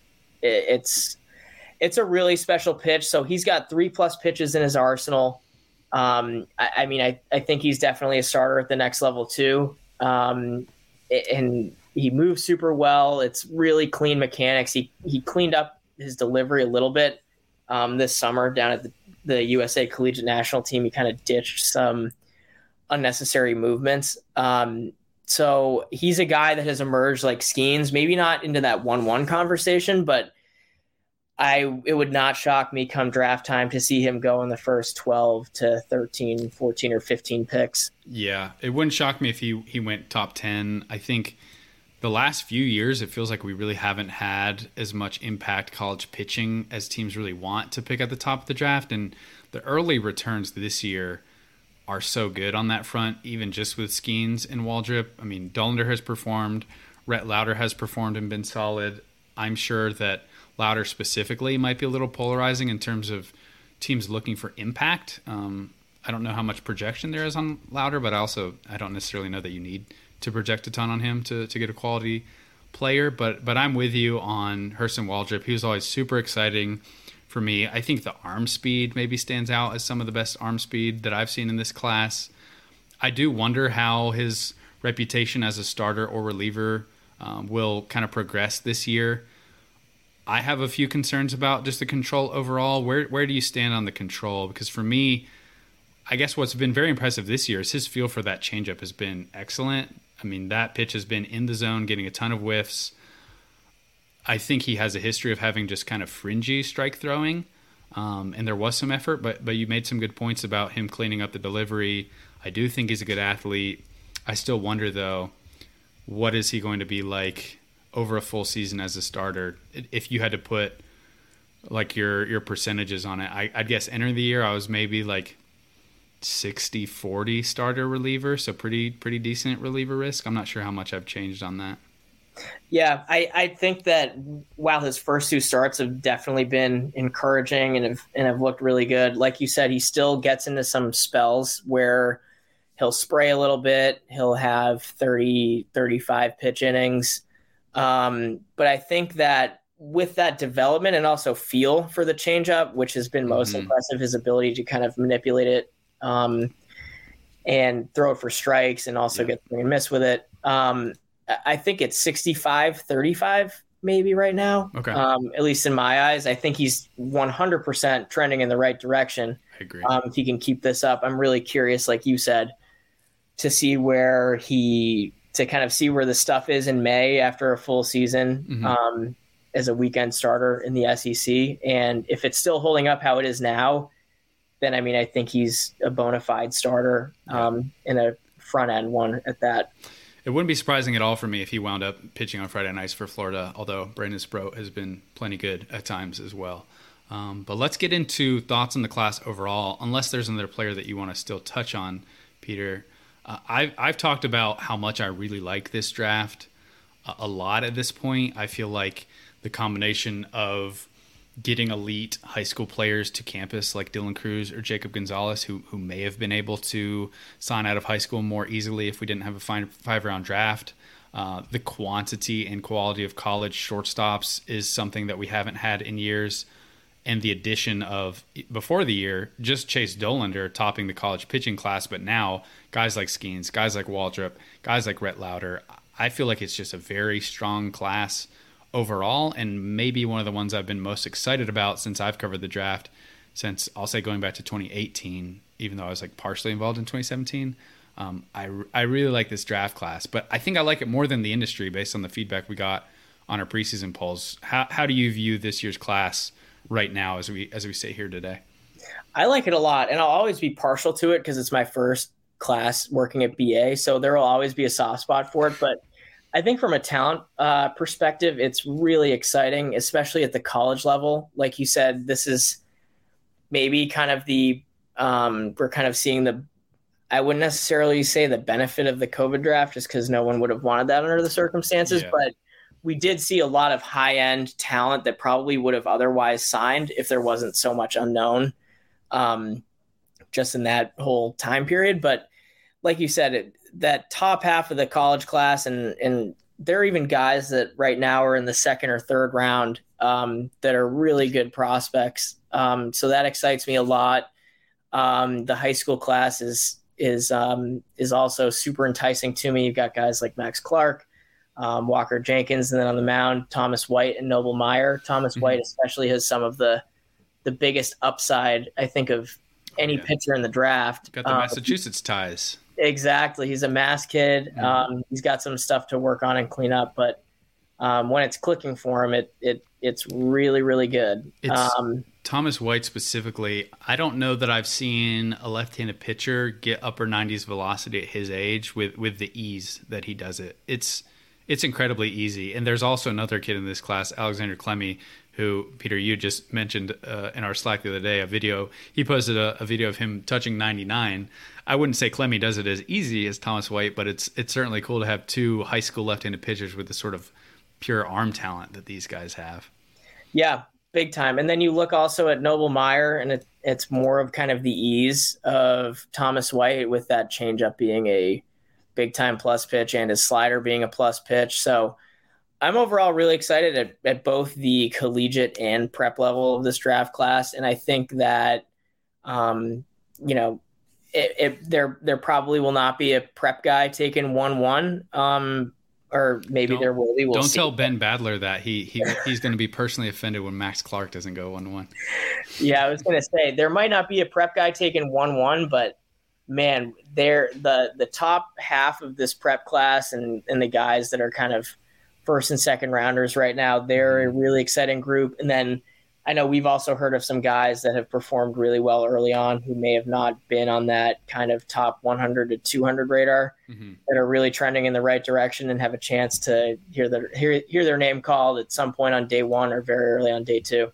a really special pitch. So he's got 3+ pitches in his arsenal. I think he's definitely a starter at the next level too. And he moves super well. It's really clean mechanics. He cleaned up his delivery a little bit this summer down at the USA Collegiate National Team. He kind of ditched some unnecessary movements. So he's a guy that has emerged like Skeens, maybe not into that 1-1 conversation, but it would not shock me come draft time to see him go in the first 12 to 13, 14, or 15 picks. Yeah, it wouldn't shock me if he went top 10. I think the last few years, it feels like we really haven't had as much impact college pitching as teams really want to pick at the top of the draft. And the early returns this year are so good on that front, even just with Skeens and Waldrop. I mean, Dollander has performed. Rhett Lauder has performed and been solid. I'm sure that Lauder specifically might be a little polarizing in terms of teams looking for impact. I don't know how much projection there is on Lauder, but I don't necessarily know that you need to project a ton on him to get a quality player. But I'm with you on Hurston Waldrop. He was always super exciting for me. I think the arm speed maybe stands out as some of the best arm speed that I've seen in this class. I do wonder how his reputation as a starter or reliever will kind of progress this year. I have a few concerns about just the control overall. Where do you stand on the control? Because for me, I guess what's been very impressive this year is his feel for that changeup has been excellent. I mean, that pitch has been in the zone, getting a ton of whiffs. I think he has a history of having just kind of fringy strike throwing, and there was some effort, but you made some good points about him cleaning up the delivery. I do think he's a good athlete. I still wonder, though, what is he going to be like over a full season as a starter? If you had to put like your percentages on it, I'd guess entering the year I was maybe like 60-40 starter reliever, so pretty decent reliever risk. I'm not sure how much I've changed on that. Yeah, I think that while his first two starts have definitely been encouraging and have looked really good, like you said, he still gets into some spells where he'll spray a little bit. He'll have 30, 35 pitch innings. But I think that with that development and also feel for the changeup, which has been most impressive, his ability to kind of manipulate it and throw it for strikes and also get swing and miss with it. I think it's 65-35 maybe right now. Okay. At least in my eyes, I think he's 100% trending in the right direction. I agree. If he can keep this up, I'm really curious, like you said, to see where the stuff is in May after a full season as a weekend starter in the SEC. And if it's still holding up how it is now, then I think he's a bona fide starter in a front end one at that. It wouldn't be surprising at all for me if he wound up pitching on Friday nights for Florida, although Brandon Sproat has been plenty good at times as well. But let's get into thoughts on the class overall, unless there's another player that you want to still touch on, Peter. I've talked about how much I really like this draft a lot at this point. I feel like the combination of getting elite high school players to campus like Dylan Cruz or Jacob Gonzalez, who may have been able to sign out of high school more easily if we didn't have a 5-round draft. The quantity and quality of college shortstops is something that we haven't had in years. And the addition of, before the year, just Chase Dollander topping the college pitching class, but now guys like Skeens, guys like Waldrop, guys like Rhett Lauder. I feel like it's just a very strong class overall, and maybe one of the ones I've been most excited about since I've covered the draft, since I'll say going back to 2018, even though I was like partially involved in 2017. I really like this draft class, but I think I like it more than the industry based on the feedback we got on our preseason polls. How do you view this year's class right now as we sit here today? I like it a lot, and I'll always be partial to it because it's my first class working at BA, so there will always be a soft spot for it, but I think from a talent perspective, it's really exciting, especially at the college level. Like you said, this is maybe kind of we're kind of seeing I wouldn't necessarily say the benefit of the COVID draft just because no one would have wanted that under the circumstances, but we did see a lot of high-end talent that probably would have otherwise signed if there wasn't so much unknown just in that whole time period. But like you said, that top half of the college class, and there are even guys that right now are in the second or third round that are really good prospects. So that excites me a lot. The high school class is also super enticing to me. You've got guys like Max Clark, Walker Jenkins, and then on the mound, Thomas White and Noble Meyer. Thomas White especially has some of the biggest upside, I think, of any pitcher in the draft. Got the Massachusetts ties. Exactly. He's a Mass kid. He's got some stuff to work on and clean up, but when it's clicking for him, it's really, really good. Thomas White specifically, I don't know that I've seen a left-handed pitcher get upper 90s velocity at his age with the ease that he does it. It's incredibly easy. And there's also another kid in this class, Alexander Clemmy, who, Peter, you just mentioned in our Slack the other day, he posted a video of him touching 99. I wouldn't say Clemmy does it as easy as Thomas White, but it's certainly cool to have two high school left-handed pitchers with the sort of pure arm talent that these guys have. Yeah, big time. And then you look also at Noble Meyer, and it's more of kind of the ease of Thomas White with that changeup being a big-time plus pitch and his slider being a plus pitch. So I'm overall really excited at both the collegiate and prep level of this draft class. And I think that, there probably will not be a prep guy taken 1-1. or maybe there will be. We'll don't see. tell Ben Badler that he's going to be personally offended when Max Clark doesn't go 1-1. Yeah, I was going to say there might not be a prep guy taking 1-1, but man, they're the top half of this prep class and the guys that are kind of first and second rounders right now. They're a really exciting group. And then I know we've also heard of some guys that have performed really well early on who may have not been on that kind of top 100 to 200 radar that are really trending in the right direction and have a chance to hear their name called at some point on day one or very early on day two.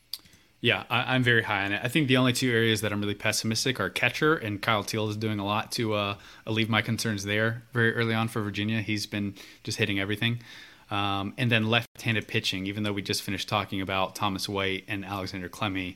Yeah, I'm very high on it. I think the only two areas that I'm really pessimistic are catcher, and Kyle Teal is doing a lot to alleviate my concerns there very early on for Virginia. He's been just hitting everything. And then left-handed pitching, even though we just finished talking about Thomas White and Alexander Clemmy,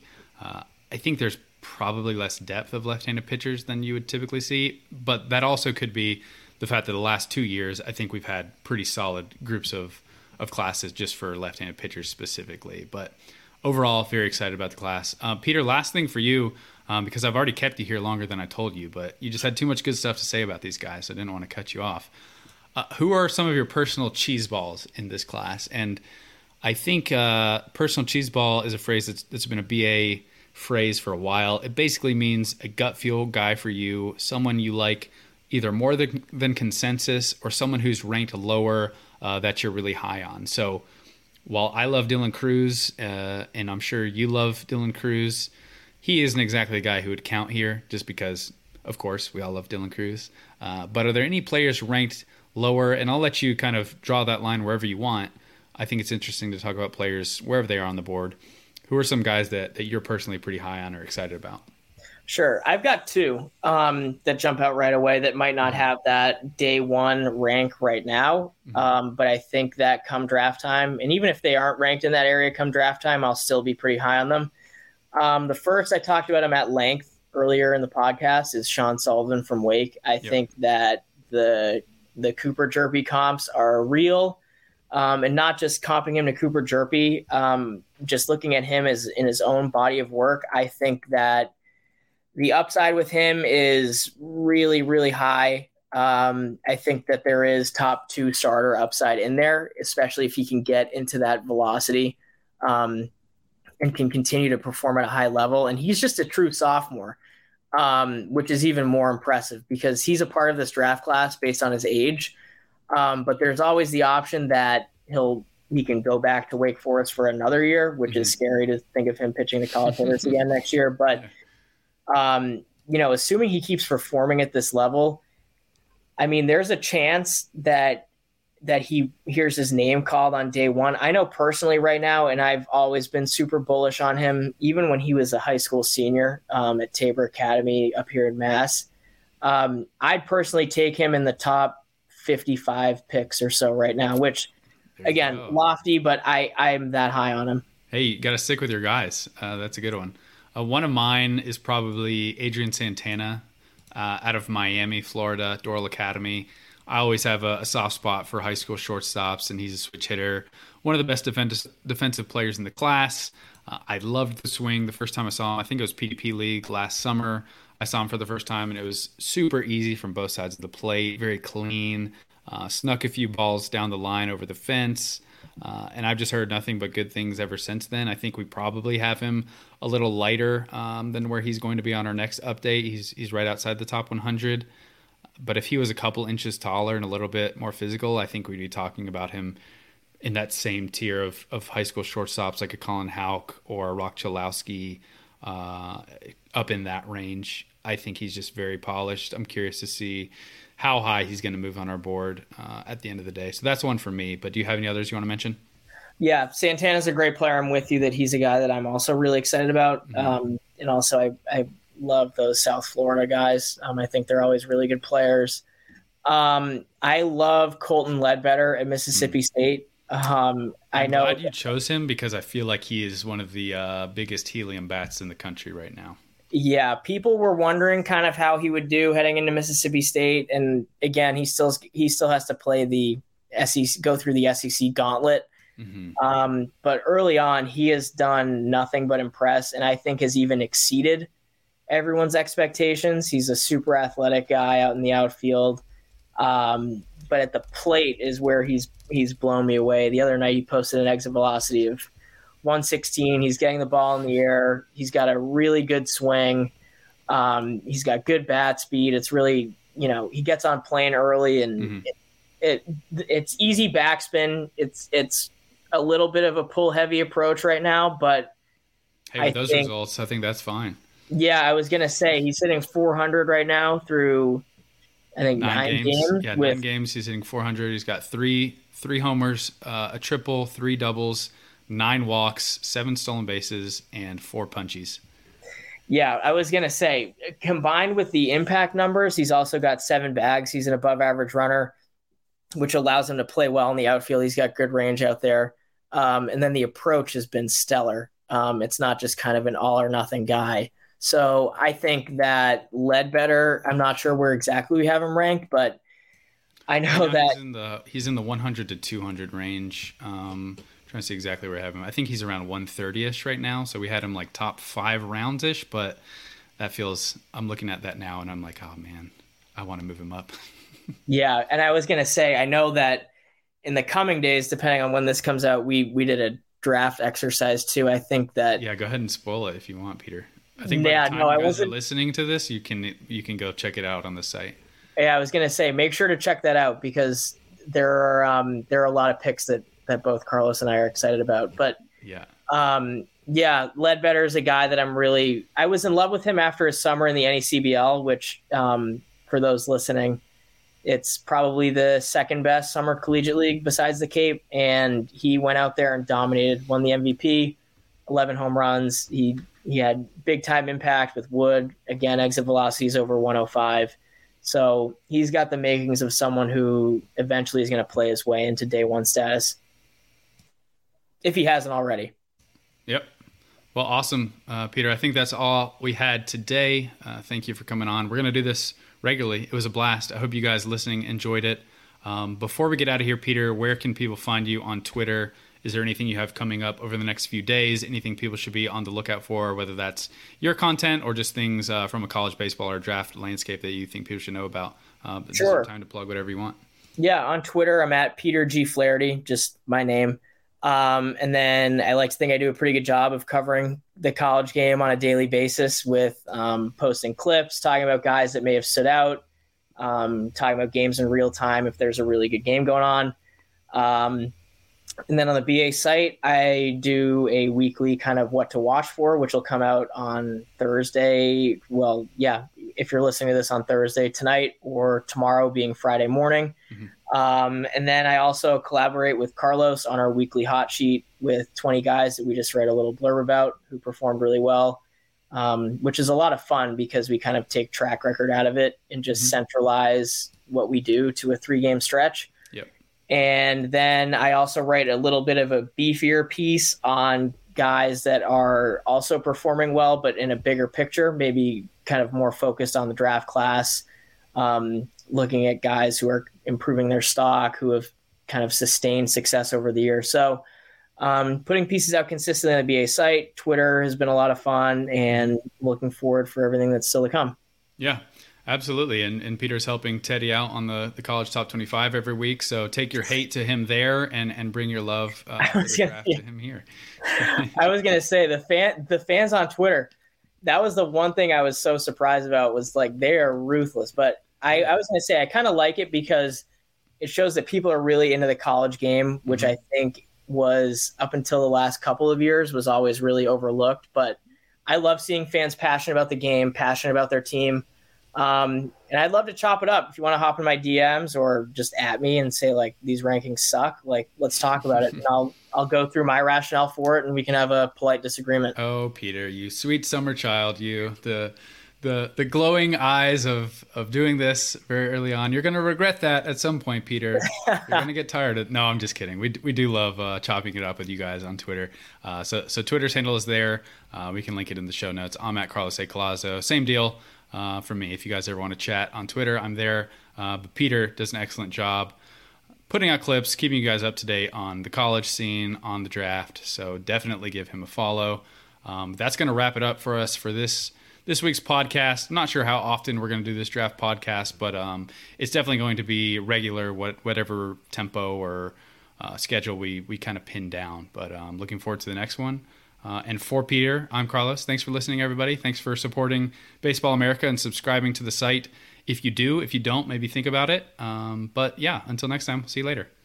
I think there's probably less depth of left-handed pitchers than you would typically see. But that also could be the fact that the last 2 years, I think we've had pretty solid groups of classes just for left-handed pitchers specifically. But overall, very excited about the class. Peter, last thing for you, because I've already kept you here longer than I told you, but you just had too much good stuff to say about these guys, so I didn't want to cut you off. Who are some of your personal cheese balls in this class? And I think personal cheese ball is a phrase that's been a BA phrase for a while. It basically means a gut feel guy for you, someone you like either more than consensus or someone who's ranked lower that you're really high on. So while I love Dylan Crews, and I'm sure you love Dylan Crews, he isn't exactly the guy who would count here just because, of course, we all love Dylan Crews. But are there any players ranked lower? And I'll let you kind of draw that line wherever you want. I think it's interesting to talk about players wherever they are on the board. Who are some guys that you're personally pretty high on or excited about? Sure. I've got two that jump out right away that might not have that day one rank right now. But I think that come draft time, and even if they aren't ranked in that area come draft time, I'll still be pretty high on them. The first, I talked about him at length earlier in the podcast, is Sean Sullivan from Wake. I think that the Cooper Jerpy comps are real, and not just comping him to Cooper Jerpy. Just looking at him as in his own body of work, I think that the upside with him is really, really high. I think that there is top 2 starter upside in there, especially if he can get into that velocity and can continue to perform at a high level. And he's just a true sophomore, which is even more impressive because he's a part of this draft class based on his age. But there's always the option that he can go back to Wake Forest for another year, which is scary to think of him pitching to college hitters again next year. But assuming he keeps performing at this level, I mean, there's a chance that he hears his name called on day one. I know personally right now, and I've always been super bullish on him, even when he was a high school senior at Tabor Academy up here in Mass. I'd personally take him in the top 55 picks or so right now, which, again, lofty, but I'm that high on him. Hey, you got to stick with your guys. That's a good one. One of mine is probably Adrian Santana out of Miami, Florida, Doral Academy. I always have a soft spot for high school shortstops, and he's a switch hitter. One of the best defensive players in the class. I loved the swing the first time I saw him. I think it was PDP League last summer. I saw him for the first time, and it was super easy from both sides of the plate, very clean, snuck a few balls down the line over the fence. And I've just heard nothing but good things ever since then. I think we probably have him a little lighter than where he's going to be on our next update. He's right outside the top 100. But if he was a couple inches taller and a little bit more physical, I think we'd be talking about him in that same tier of high school shortstops like a Colin Houck or a Rock Chalowski, up in that range. I think he's just very polished. I'm curious to see how high he's going to move on our board at the end of the day. So that's one for me. But do you have any others you want to mention? Yeah, Santana's a great player. I'm with you that he's a guy that I'm also really excited about. And also I love those South Florida guys. I think they're always really good players. I love Colton Ledbetter at Mississippi State. I'm glad you chose him because I feel like he is one of the biggest helium bats in the country right now. Yeah, people were wondering kind of how he would do heading into Mississippi State, and again, he still has to play the SEC, go through the SEC gauntlet. But early on, he has done nothing but impress, and I think has even exceeded everyone's expectations. He's a super athletic guy out in the outfield. but at the plate is where he's blown me away. The other night he posted an exit velocity of 116. He's getting the ball in the air. He's got a really good swing. He's got good bat speed. It's really, he gets on plane early, and it's easy backspin. It's a little bit of a pull heavy approach right now, but hey, with those results, I think that's fine. Yeah, I was gonna say he's hitting 400 right now through, I think, nine games. Yeah, 9 games. He's hitting 400. He's got three homers, a triple, 3 doubles, 9 walks, 7 stolen bases, and 4 punchies. Yeah, I was going to say, combined with the impact numbers, he's also got 7 bags. He's an above-average runner, which allows him to play well in the outfield. He's got good range out there. And then the approach has been stellar. It's not just kind of an all-or-nothing guy. So I think that Ledbetter, I'm not sure where exactly we have him ranked, but I know that he's in the 100 to 200 range. Trying to see exactly where I have him. I think he's around 130-ish right now. So we had him like top 5 rounds-ish, but I'm looking at that now and I'm like, oh man, I want to move him up. Yeah. And I was going to say, I know that in the coming days, depending on when this comes out, we did a draft exercise too. I think that. Yeah, go ahead and spoil it if you want, Peter. I think by the time you guys are listening to this, you can go check it out on the site. Yeah, I was going to say, make sure to check that out because there are a lot of picks that both Carlos and I are excited about. But Ledbetter is a guy that I was in love with him after his summer in the NECBL, which for those listening, it's probably the second best summer collegiate league besides the Cape. And he went out there and dominated, won the MVP, 11 home runs. He had big time impact with Wood. Again, exit velocities over 105. So he's got the makings of someone who eventually is going to play his way into day one status, if he hasn't already. Yep. Well, awesome, Peter. I think that's all we had today. Thank you for coming on. We're going to do this regularly. It was a blast. I hope you guys listening enjoyed it. Before we get out of here, Peter, where can people find you on Twitter? Is there anything you have coming up over the next few days? Anything people should be on the lookout for, whether that's your content or just things from a college baseball or draft landscape that you think people should know about? Sure. Time to plug whatever you want. Yeah, on Twitter, I'm at Peter G. Flaherty, just my name. And then I like to think I do a pretty good job of covering the college game on a daily basis with posting clips, talking about guys that may have stood out, talking about games in real time if there's a really good game going on. And then on the BA site, I do a weekly kind of what to watch for, which will come out on Thursday. Well, yeah, if you're listening to this on Thursday tonight or tomorrow being Friday morning. Mm-hmm. And then I also collaborate with Carlos on our weekly hot sheet with 20 guys that we just read a little blurb about who performed really well, which is a lot of fun because we kind of take track record out of it and just centralize what we do to a 3-game stretch. And then I also write a little bit of a beefier piece on guys that are also performing well, but in a bigger picture, maybe kind of more focused on the draft class, looking at guys who are improving their stock, who have kind of sustained success over the years. So putting pieces out consistently on the BA site. Twitter has been a lot of fun and looking forward for everything that's still to come. Yeah. Absolutely. And Peter's helping Teddy out on the College Top 25 every week. So take your hate to him there and bring your love for the draft to him here. I was going to say the fans on Twitter, that was the one thing I was so surprised about was like, they are ruthless. But I was going to say, I kind of like it because it shows that people are really into the college game, which I think was up until the last couple of years was always really overlooked. But I love seeing fans passionate about the game, passionate about their team. And I'd love to chop it up. If you want to hop in my DMs or just at me and say like these rankings suck, like let's talk about it. And I'll go through my rationale for it, and we can have a polite disagreement. Oh, Peter, you sweet summer child, you the glowing eyes of doing this very early on. You're going to regret that at some point, Peter. You're going to get tired of. No, I'm just kidding. We do love chopping it up with you guys on Twitter. So Twitter's handle is there. We can link it in the show notes. I'm at Carlos A. Collazo. Same deal. For me, if you guys ever want to chat on Twitter, I'm there. But Peter does an excellent job putting out clips, keeping you guys up to date on the college scene, on the draft. So definitely give him a follow. That's going to wrap it up for us for this this week's podcast. I'm not sure how often we're going to do this draft podcast, but it's definitely going to be regular, whatever tempo or schedule we kind of pin down. But I'm looking forward to the next one. And for Peter, I'm Carlos. Thanks for listening, everybody. Thanks for supporting Baseball America and subscribing to the site. If you do, if you don't, maybe think about it. But yeah, until next time, see you later.